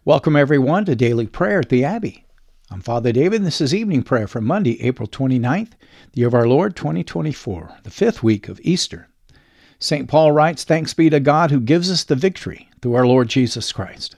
Welcome everyone to Daily Prayer at the Abbey. I'm Father David, and this is evening prayer for Monday, April 29th, the year of our Lord 2024, the fifth week of Easter. St. Paul writes, "Thanks be to God who gives us the victory through our Lord Jesus Christ."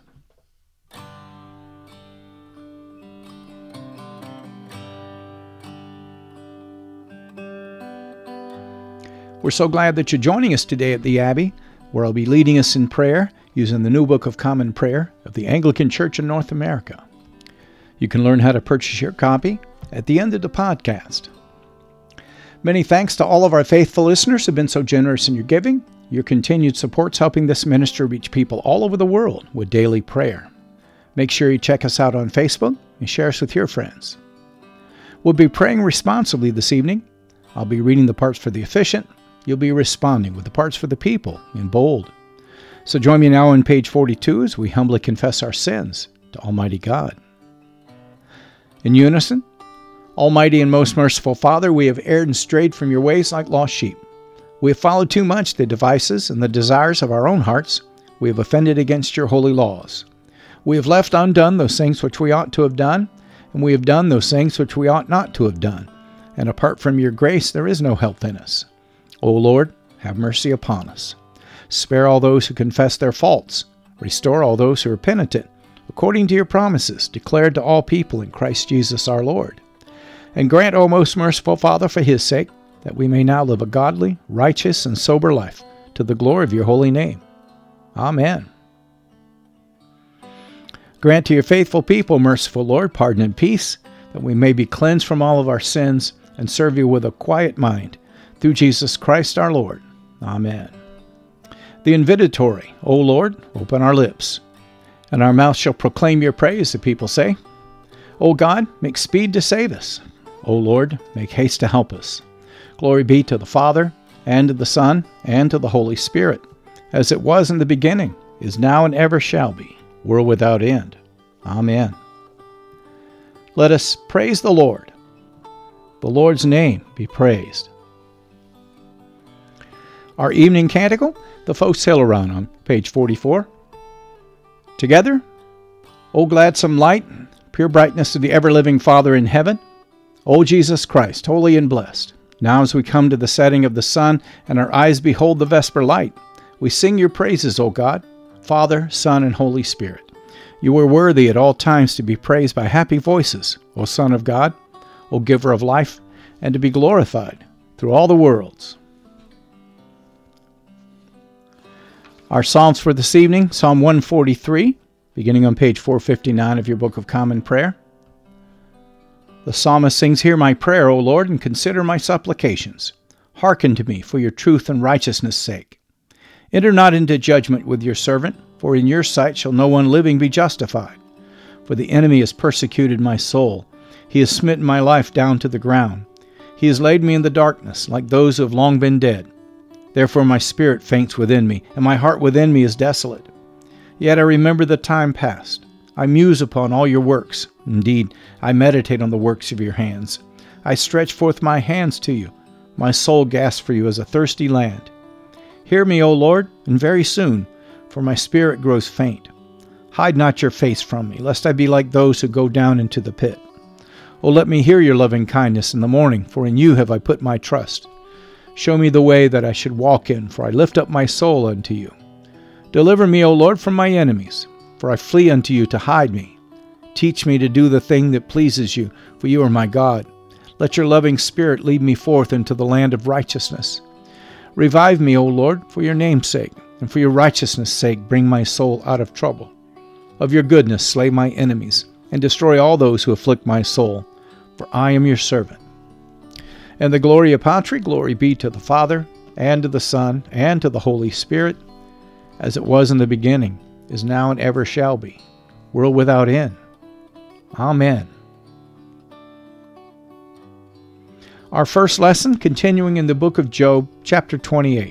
We're so glad that you're joining us today at the Abbey, where I'll be leading us in prayer using the New Book of Common Prayer of the Anglican Church in North America. You can learn how to purchase your copy at the end of the podcast. Many thanks to all of our faithful listeners who have been so generous in your giving. Your continued support's helping this ministry reach people all over the world with daily prayer. Make sure you check us out on Facebook and share us with your friends. We'll be praying responsibly this evening. I'll be reading the parts for the efficient. You'll be responding with the parts for the people in bold. So join me now on page 42 as we humbly confess our sins to Almighty God. In unison, Almighty and most merciful Father, we have erred and strayed from your ways like lost sheep. We have followed too much the devices and the desires of our own hearts. We have offended against your holy laws. We have left undone those things which we ought to have done, and we have done those things which we ought not to have done. And apart from your grace, there is no help in us. O Lord, have mercy upon us. Spare all those who confess their faults. Restore all those who are penitent, according to your promises, declared to all people in Christ Jesus our Lord. And grant, O most merciful Father, for his sake, that we may now live a godly, righteous, and sober life, to the glory of your holy name. Amen. Grant to your faithful people, merciful Lord, pardon and peace, that we may be cleansed from all of our sins and serve you with a quiet mind, through Jesus Christ our Lord. Amen. The invitatory, O Lord, open our lips, and our mouth shall proclaim your praise, the people say. O God, make speed to save us. O Lord, make haste to help us. Glory be to the Father, and to the Son, and to the Holy Spirit, as it was in the beginning, is now, and ever shall be, world without end. Amen. Let us praise the Lord. The Lord's name be praised. Our evening canticle, the Phos Hilaron, on page 44. Together, O gladsome light, pure brightness of the ever-living Father in heaven, O Jesus Christ, holy and blessed, now as we come to the setting of the sun and our eyes behold the vesper light, we sing your praises, O God, Father, Son, and Holy Spirit. You are worthy at all times to be praised by happy voices, O Son of God, O Giver of life, and to be glorified through all the worlds. Our Psalms for this evening, Psalm 143, beginning on page 459 of your Book of Common Prayer. The psalmist sings, "Hear my prayer, O Lord, and consider my supplications. Hearken to me for your truth and righteousness' sake. Enter not into judgment with your servant, for in your sight shall no one living be justified. For the enemy has persecuted my soul. He has smitten my life down to the ground. He has laid me in the darkness, like those who have long been dead. Therefore my spirit faints within me, and my heart within me is desolate. Yet I remember the time past. I muse upon all your works. Indeed, I meditate on the works of your hands. I stretch forth my hands to you. My soul gasps for you as a thirsty land. Hear me, O Lord, and very soon, for my spirit grows faint. Hide not your face from me, lest I be like those who go down into the pit. O let me hear your loving kindness in the morning, for in you have I put my trust. Show me the way that I should walk in, for I lift up my soul unto you. Deliver me, O Lord, from my enemies, for I flee unto you to hide me. Teach me to do the thing that pleases you, for you are my God. Let your loving spirit lead me forth into the land of righteousness. Revive me, O Lord, for your name's sake, and for your righteousness' sake bring my soul out of trouble. Of your goodness slay my enemies, and destroy all those who afflict my soul, for I am your servant. And the Gloria Patri, glory be to the Father, and to the Son, and to the Holy Spirit, as it was in the beginning, is now, and ever shall be, world without end. Amen. Our first lesson, continuing in the book of Job, chapter 28.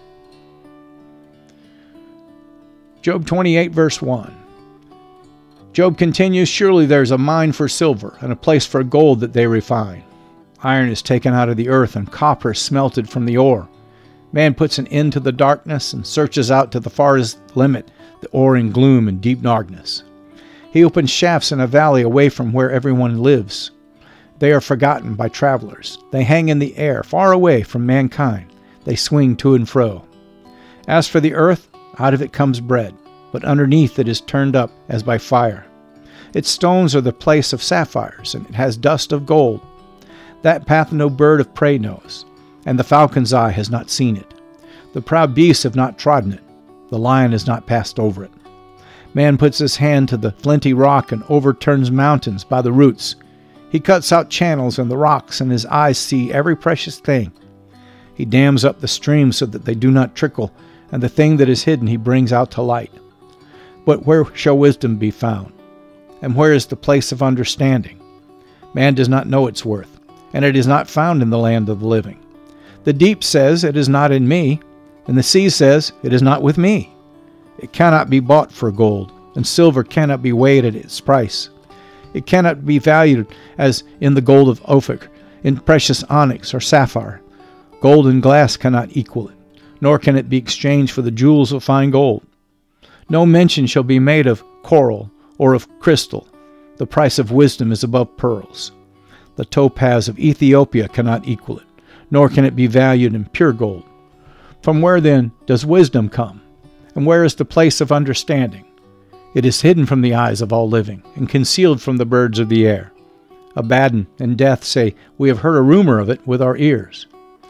Job 28, verse 1. Job continues, "Surely there is a mine for silver, and a place for gold that they refine. Iron is taken out of the earth, and copper is smelted from the ore. Man puts an end to the darkness and searches out to the farthest limit the ore in gloom and deep darkness. He opens shafts in a valley away from where everyone lives. They are forgotten by travelers. They hang in the air, far away from mankind. They swing to and fro. As for the earth, out of it comes bread, but underneath it is turned up as by fire. Its stones are the place of sapphires, and it has dust of gold. That path no bird of prey knows, and the falcon's eye has not seen it. The proud beasts have not trodden it. The lion has not passed over it. Man puts his hand to the flinty rock and overturns mountains by the roots. He cuts out channels in the rocks, and his eyes see every precious thing. He dams up the streams so that they do not trickle, and the thing that is hidden he brings out to light. But where shall wisdom be found? And where is the place of understanding? Man does not know its worth, and it is not found in the land of the living. The deep says, "It is not in me," and the sea says, "It is not with me." It cannot be bought for gold, and silver cannot be weighed at its price. It cannot be valued as in the gold of Ophir, in precious onyx or sapphire. Gold and glass cannot equal it, nor can it be exchanged for the jewels of fine gold. No mention shall be made of coral or of crystal. The price of wisdom is above pearls. The topaz of Ethiopia cannot equal it, nor can it be valued in pure gold. From where then does wisdom come? And where is the place of understanding? It is hidden from the eyes of all living, and concealed from the birds of the air. Abaddon and Death say, "We have heard a rumor of it with our ears."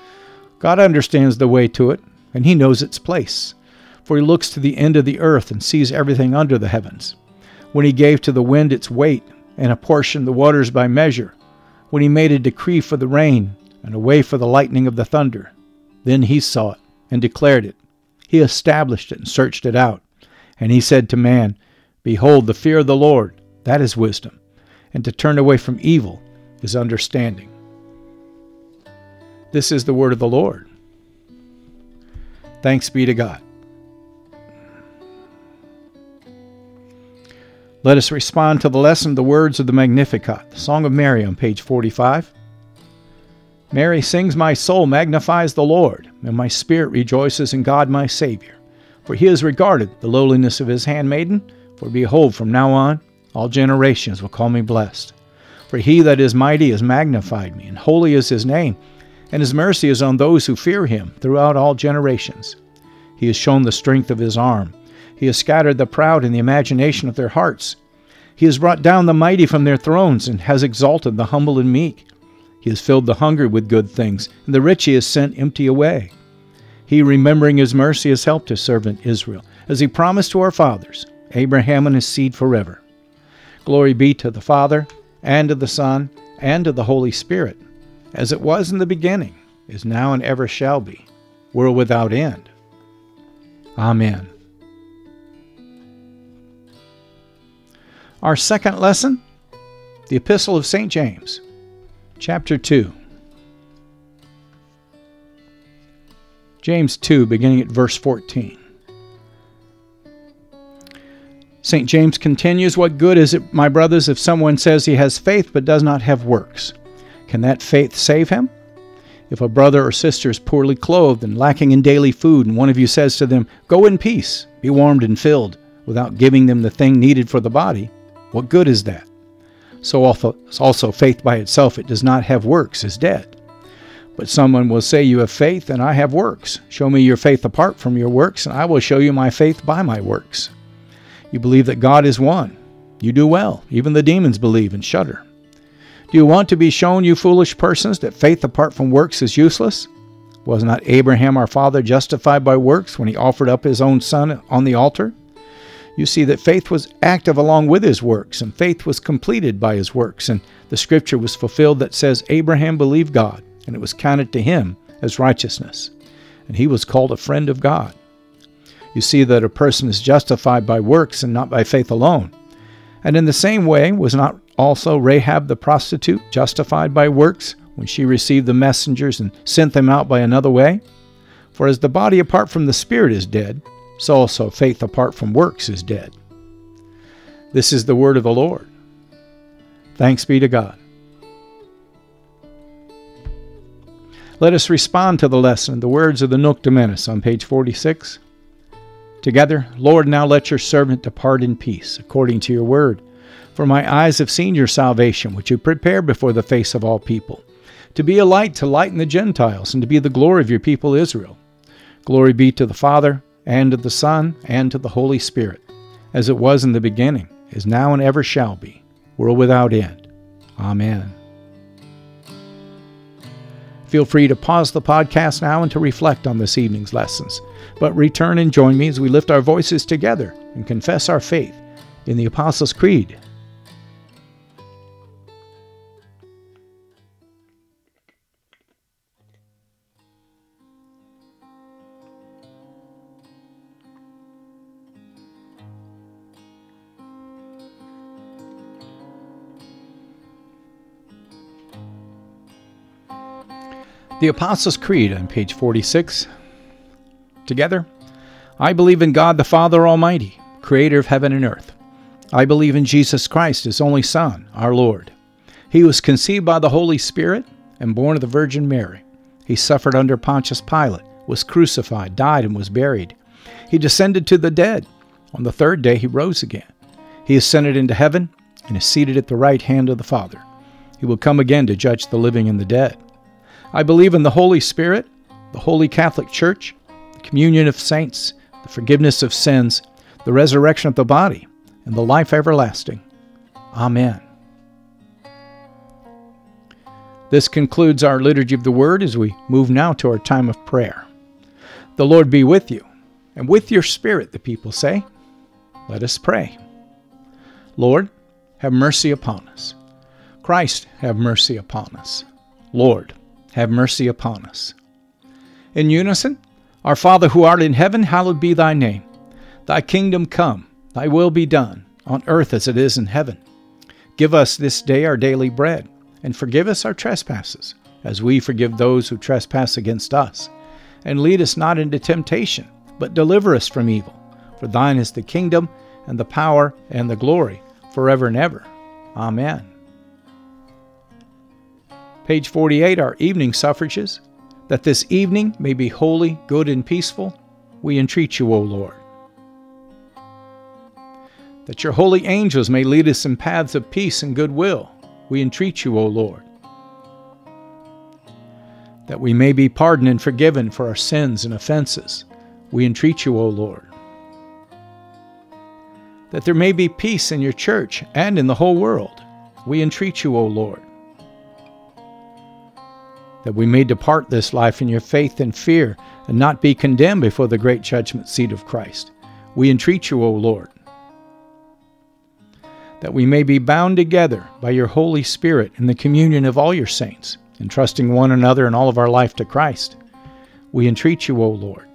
God understands the way to it, and he knows its place. For he looks to the end of the earth and sees everything under the heavens. When he gave to the wind its weight, and apportioned the waters by measure, when he made a decree for the rain, and a way for the lightning of the thunder, then he saw it, and declared it. He established it and searched it out. And he said to man, "Behold, the fear of the Lord, that is wisdom, and to turn away from evil is understanding." This is the word of the Lord. Thanks be to God. Let us respond to the lesson, the words of the Magnificat, the Song of Mary on page 45. Mary sings, "My soul magnifies the Lord, and my spirit rejoices in God my Savior. For he has regarded the lowliness of his handmaiden. For behold, from now on, all generations will call me blessed. For he that is mighty has magnified me, and holy is his name, and his mercy is on those who fear him throughout all generations. He has shown the strength of his arm. He has scattered the proud in the imagination of their hearts. He has brought down the mighty from their thrones, and has exalted the humble and meek. He has filled the hungry with good things, and the rich he has sent empty away. He, remembering his mercy, has helped his servant Israel, as he promised to our fathers, Abraham and his seed forever. Glory be to the Father, and to the Son, and to the Holy Spirit, as it was in the beginning, is now, and ever shall be, world without end. Amen. Our second lesson, the Epistle of St. James, chapter 2. James 2, beginning at verse 14. St. James continues, "What good is it, my brothers, if someone says he has faith but does not have works? Can that faith save him? If a brother or sister is poorly clothed and lacking in daily food, and one of you says to them, 'Go in peace, be warmed and filled,' without giving them the thing needed for the body, what good is that? So also faith by itself, it does not have works, is dead. But someone will say, 'You have faith, and I have works. Show me your faith apart from your works, and I will show you my faith by my works.' You believe that God is one. You do well. Even the demons believe and shudder. Do you want to be shown, you foolish persons, that faith apart from works is useless? Was not Abraham our father justified by works when he offered up his own son on the altar? You see that faith was active along with his works, and faith was completed by his works, and the scripture was fulfilled that says, 'Abraham believed God, and it was counted to him as righteousness, and he was called a friend of God.' You see that a person is justified by works and not by faith alone. And in the same way, was not also Rahab the prostitute justified by works when she received the messengers and sent them out by another way? For as the body apart from the spirit is dead, so also faith apart from works is dead." This is the word of the Lord. Thanks be to God. Let us respond to the lesson, the words of the Nunc Dimittis on page 46. Together, Lord, now let your servant depart in peace, according to your word. For my eyes have seen your salvation, which you prepared before the face of all people, to be a light to lighten the Gentiles, and to be the glory of your people Israel. Glory be to the Father, and to the Son, and to the Holy Spirit, as it was in the beginning, is now, and ever shall be, world without end. Amen. Feel free to pause the podcast now and to reflect on this evening's lessons, but return and join me as we lift our voices together and confess our faith in the Apostles' Creed. The Apostles' Creed on page 46. Together, I believe in God the Father Almighty, creator of heaven and earth. I believe in Jesus Christ, his only Son, our Lord. He was conceived by the Holy Spirit and born of the Virgin Mary. He suffered under Pontius Pilate, was crucified, died, and was buried. He descended to the dead. On the third day he rose again. He ascended into heaven and is seated at the right hand of the Father. He will come again to judge the living and the dead. I believe in the Holy Spirit, the Holy Catholic Church, the communion of saints, the forgiveness of sins, the resurrection of the body, and the life everlasting. Amen. This concludes our Liturgy of the Word as we move now to our time of prayer. The Lord be with you, and with your spirit, the people say. Let us pray. Lord, have mercy upon us. Christ, have mercy upon us. Lord, have mercy upon us. In unison, Our Father who art in heaven, hallowed be thy name. Thy kingdom come, thy will be done, on earth as it is in heaven. Give us this day our daily bread, and forgive us our trespasses, as we forgive those who trespass against us. And lead us not into temptation, but deliver us from evil. For thine is the kingdom, and the power, and the glory, forever and ever. Amen. Page 48, our evening suffrages. That this evening may be holy, good, and peaceful, we entreat you, O Lord. That your holy angels may lead us in paths of peace and goodwill, we entreat you, O Lord. That we may be pardoned and forgiven for our sins and offenses, we entreat you, O Lord. That there may be peace in your church and in the whole world, we entreat you, O Lord. That we may depart this life in your faith and fear, and not be condemned before the great judgment seat of Christ, we entreat you, O Lord. That we may be bound together by your Holy Spirit in the communion of all your saints, entrusting one another and all of our life to Christ, we entreat you, O Lord.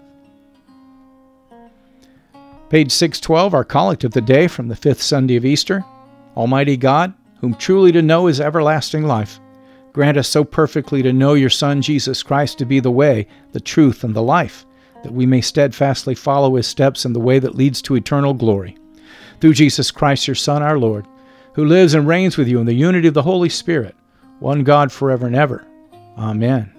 Page 612, our collect of the day from the 5th Sunday of Easter. Almighty God, whom truly to know is everlasting life, grant us so perfectly to know your Son, Jesus Christ, to be the way, the truth, and the life, that we may steadfastly follow his steps in the way that leads to eternal glory. Through Jesus Christ, your Son, our Lord, who lives and reigns with you in the unity of the Holy Spirit, one God forever and ever. Amen.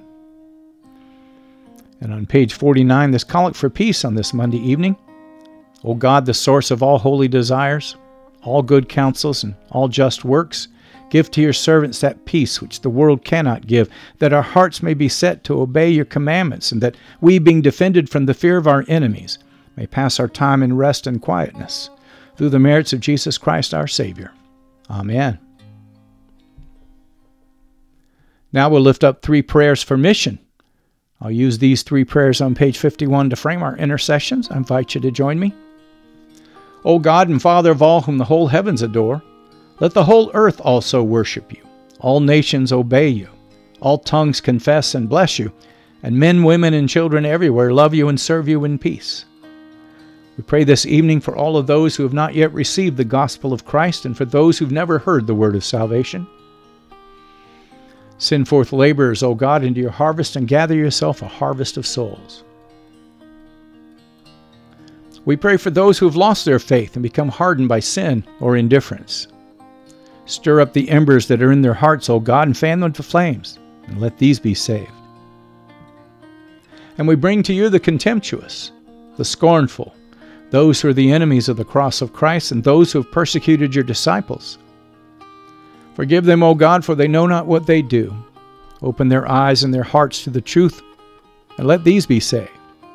And on page 49, this collect for peace on this Monday evening. O God, the source of all holy desires, all good counsels, and all just works, give to your servants that peace which the world cannot give, that our hearts may be set to obey your commandments, and that we, being defended from the fear of our enemies, may pass our time in rest and quietness, through the merits of Jesus Christ our Savior. Amen. Now we'll lift up 3 prayers for mission. I'll use these 3 prayers on page 51 to frame our intercessions. I invite you to join me. O God and Father of all whom the whole heavens adore, let the whole earth also worship you. All nations obey you. All tongues confess and bless you. And men, women, and children everywhere love you and serve you in peace. We pray this evening for all of those who have not yet received the gospel of Christ, and for those who've never heard the word of salvation. Send forth laborers, O God, into your harvest, and gather yourself a harvest of souls. We pray for those who have lost their faith and become hardened by sin or indifference. Stir up the embers that are in their hearts, O God, and fan them to flames, and let these be saved. And we bring to you the contemptuous, the scornful, those who are the enemies of the cross of Christ, and those who have persecuted your disciples. Forgive them, O God, for they know not what they do. Open their eyes and their hearts to the truth, and let these be saved.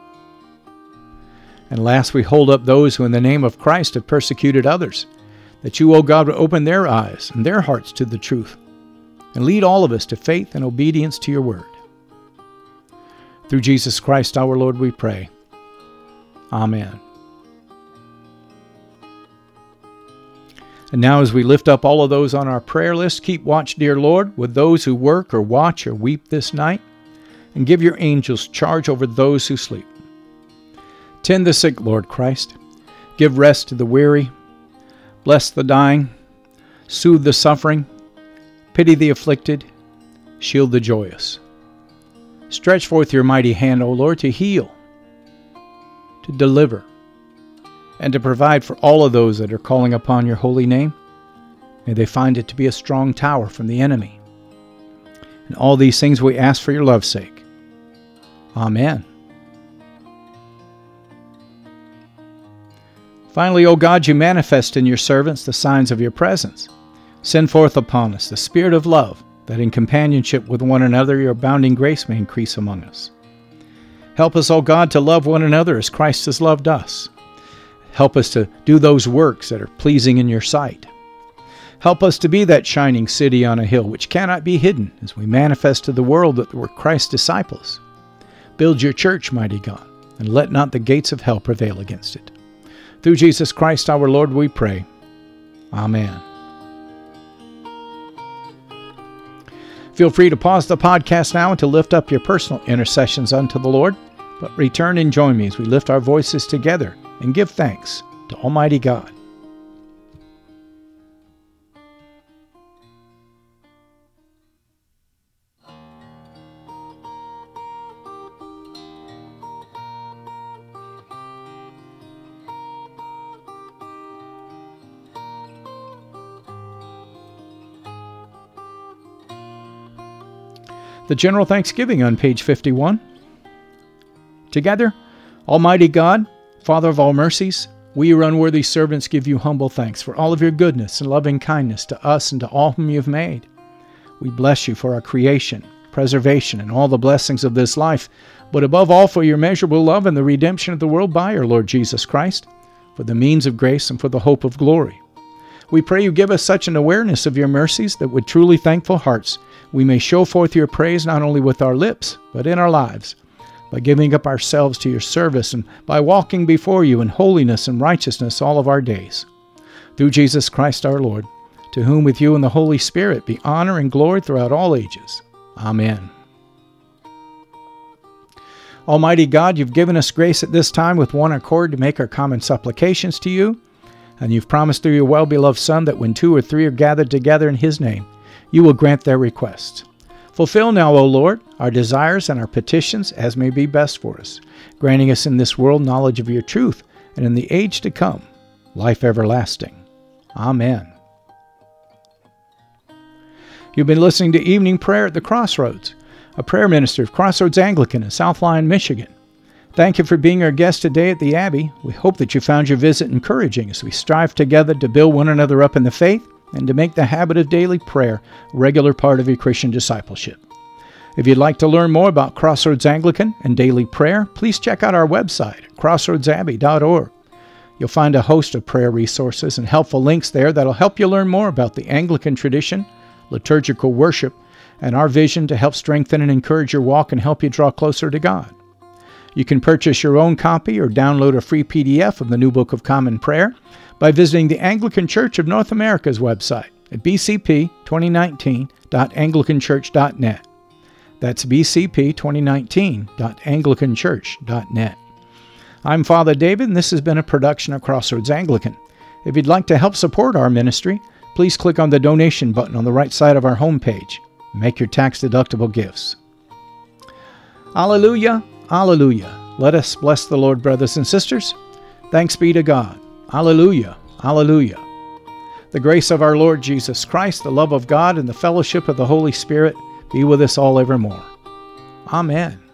And last, we hold up those who in the name of Christ have persecuted others, that you, O God, would open their eyes and their hearts to the truth, and lead all of us to faith and obedience to your word. Through Jesus Christ our Lord we pray. Amen. And now as we lift up all of those on our prayer list, keep watch, dear Lord, with those who work or watch or weep this night, and give your angels charge over those who sleep. Tend the sick, Lord Christ. Give rest to the weary. Bless the dying. Soothe the suffering. Pity the afflicted. Shield the joyous. Stretch forth your mighty hand, O Lord, to heal, to deliver, and to provide for all of those that are calling upon your holy name. May they find it to be a strong tower from the enemy. And all these things we ask for your love's sake. Amen. Finally, O God, you manifest in your servants the signs of your presence. Send forth upon us the spirit of love, that in companionship with one another your abounding grace may increase among us. Help us, O God, to love one another as Christ has loved us. Help us to do those works that are pleasing in your sight. Help us to be that shining city on a hill which cannot be hidden as we manifest to the world that we're Christ's disciples. Build your church, mighty God, and let not the gates of hell prevail against it. Through Jesus Christ our Lord we pray. Amen. Feel free to pause the podcast now and to lift up your personal intercessions unto the Lord, but return and join me as we lift our voices together and give thanks to Almighty God. The General Thanksgiving on page 51. Together, Almighty God, Father of all mercies, we, your unworthy servants, give you humble thanks for all of your goodness and loving kindness to us and to all whom you have made. We bless you for our creation, preservation, and all the blessings of this life, but above all for your measurable love and the redemption of the world by our Lord Jesus Christ, for the means of grace and for the hope of glory. We pray you give us such an awareness of your mercies that with truly thankful hearts we may show forth your praise not only with our lips, but in our lives, by giving up ourselves to your service and by walking before you in holiness and righteousness all of our days. Through Jesus Christ our Lord, to whom with you and the Holy Spirit be honor and glory throughout all ages. Amen. Almighty God, you've given us grace at this time with one accord to make our common supplications to you, and you've promised through your well-beloved Son that when 2 or 3 are gathered together in his name, you will grant their requests. Fulfill now, O Lord, our desires and our petitions as may be best for us, granting us in this world knowledge of your truth, and in the age to come, life everlasting. Amen. You've been listening to Evening Prayer at the Crossroads, a prayer minister of Crossroads Anglican in South Lyon, Michigan. Thank you for being our guest today at the Abbey. We hope that you found your visit encouraging as we strive together to build one another up in the faith and to make the habit of daily prayer a regular part of your Christian discipleship. If you'd like to learn more about Crossroads Anglican and daily prayer, please check out our website at crossroadsabbey.org. You'll find a host of prayer resources and helpful links there that'll help you learn more about the Anglican tradition, liturgical worship, and our vision to help strengthen and encourage your walk and help you draw closer to God. You can purchase your own copy or download a free PDF of the New Book of Common Prayer by visiting the Anglican Church of North America's website at bcp2019.anglicanchurch.net. That's bcp2019.anglicanchurch.net. I'm Father David, and this has been a production of Crossroads Anglican. If you'd like to help support our ministry, please click on the donation button on the right side of our homepage and make your tax-deductible gifts. Alleluia, alleluia. Let us bless the Lord, brothers and sisters. Thanks be to God. Alleluia, alleluia. The grace of our Lord Jesus Christ, the love of God, and the fellowship of the Holy Spirit be with us all evermore. Amen.